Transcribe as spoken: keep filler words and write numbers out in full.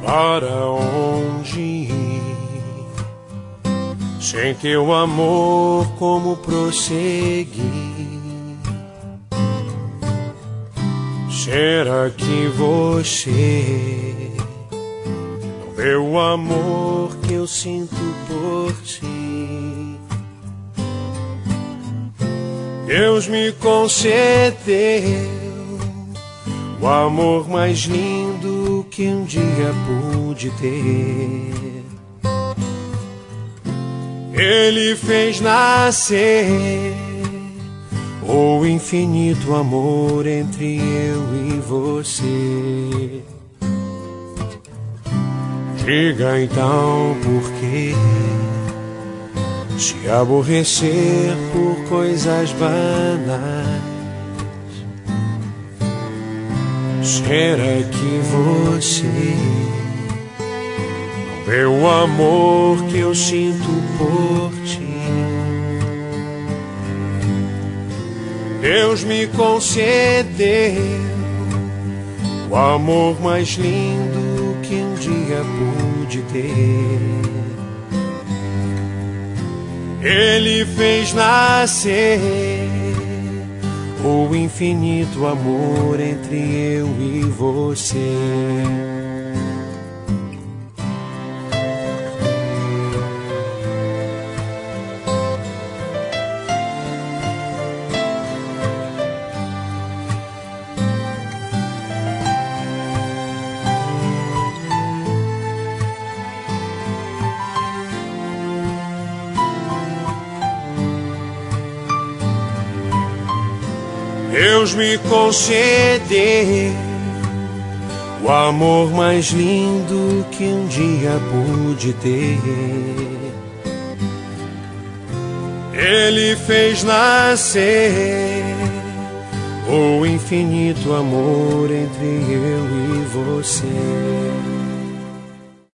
Para onde ir? Sem teu amor, como prosseguir? Será que você não vê o amor que eu sinto por ti? Deus me concedeu o amor mais lindo que um dia pude ter. Ele fez nascer o infinito amor entre eu e você. Diga então por que se aborrecer por coisas banais? Será que você não vê o amor que eu sinto por ti? Deus me concedeu o amor mais lindo que um dia pude ter. Ele fez nascer o infinito amor entre eu e você. Deus me concedeu o amor mais lindo que um dia pude ter. Ele fez nascer o infinito amor entre eu e você.